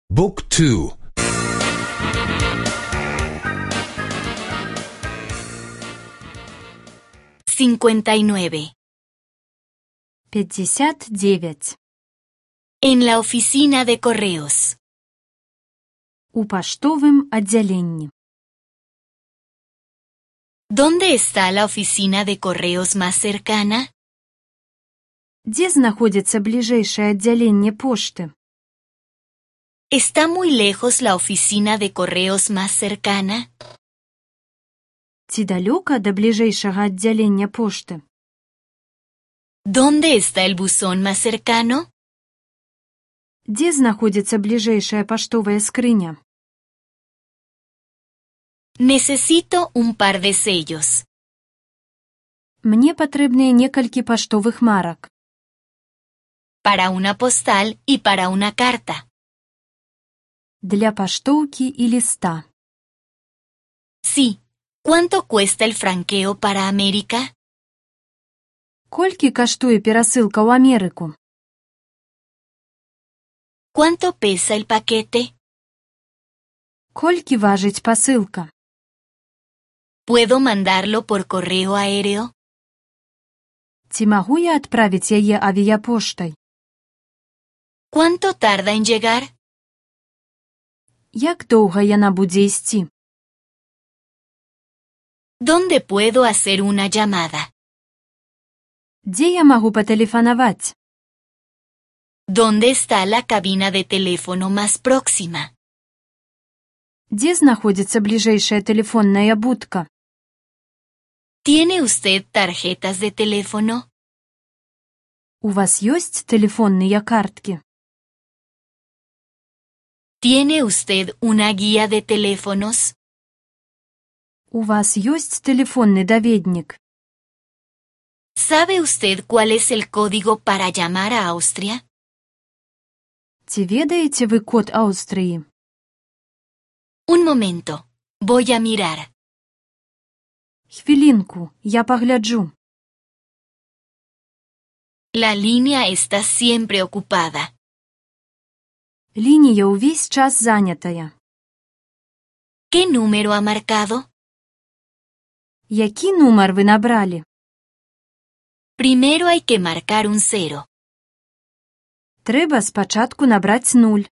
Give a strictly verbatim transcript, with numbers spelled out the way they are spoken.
บุ๊กทู cincuenta y nueve. пятьдесят девять. En la oficina de correos. У паштовым аддзяленні. ¿Dónde está la oficina de correos más cercana? Дзе знаходзіцца бліжэйшае аддзяленне пошты? ¿Está muy lejos la oficina de correos más cercana? Ці далёка да бліжэйшага аддзялення пошты? ¿Dónde está el buzón más cercano? Дзе знаходзіцца бліжэйшая паштовая скрыня? Necesito un par de sellos. Мне патрэбныя некалькі паштовых марак. Para una postal y para una carta. Для паштоўкі і ліста. Sí. ¿Cuánto cuesta el franqueo para América? Колькі каштуе перасылка ў Амерыку? ¿Cuánto pesa el paquete? Колькі важыць пасылка? ¿Puedo mandarlo por correo aéreo? Ці магу я адправіць яе авіяпоштай? ¿Cuánto tarda en llegar? Як доўга яна будзе ісці? ¿Dónde puedo hacer una llamada? Дзе я магу патэлефанаваць? ¿Dónde está la cabina de teléfono más próxima? Дзе знаходзіцца бліжэйшая тэлефонная будка? ¿Tiene usted tarjetas de teléfono? У вас ёсць тэлефонныя карткі? ¿Tiene usted una guía de teléfonos? У вас ёсць тэлефонны даведнік? ¿Sabe usted cuál es el código para llamar a Austria? Ці ведаеце вы код Аўстрыі? Un momento. Voy a mirar. Хвілінку, я пагляджу. La línea está siempre ocupada. Лінія ўвесь час занятая. ¿Qué número ha marcado? Які нумар вы набралі? Primero hay que marcar un cero. Трэба спачатку набраць нуль.